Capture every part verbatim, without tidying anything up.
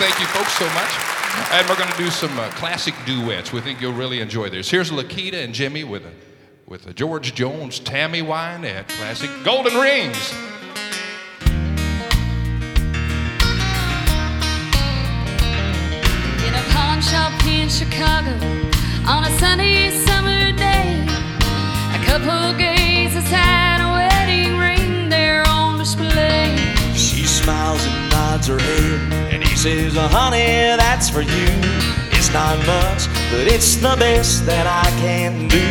Thank you folks so much. And we're going to do some uh, classic duets. We think you'll really enjoy this. Here's Lakita and Jimmy with a, with a George Jones, Tammy Wynette, classic Golden Rings. In a pawn shop in Chicago on a sunny summer day, a couple gazes had a wedding ring there on display. She smiles and nods her head, and he says, oh, honey, that's for you. It's not much, but it's the best that I can do.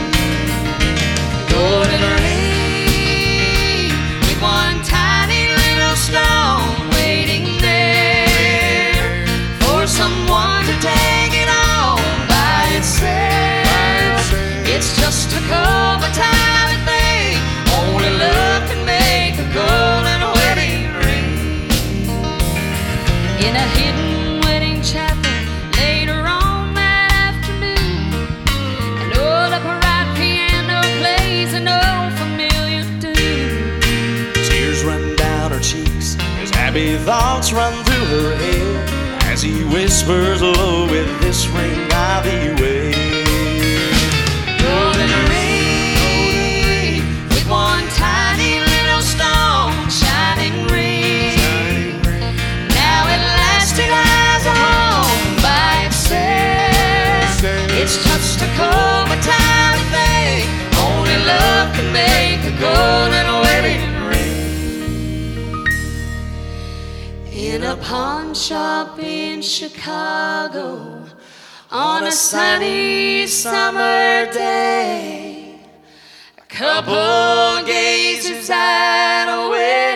Golden ring with one tiny little stone waiting there for someone to take it on by itself. It's just a couple tiny thing, only love can make a golden wedding ring. In a hidden wedding chapel later on that afternoon, an old upright piano plays an old familiar tune. Tears run down her cheeks as happy thoughts run through her head, as he whispers low, with this ring I'll be wed. Golden ring with one tiny little stone, shining ring. Now at last it has a home by itself. It's just a cold but tiny thing, only love can make a golden wedding ring. In a pawn shop in Chicago on a sunny summer day, a couple gazes at a wedding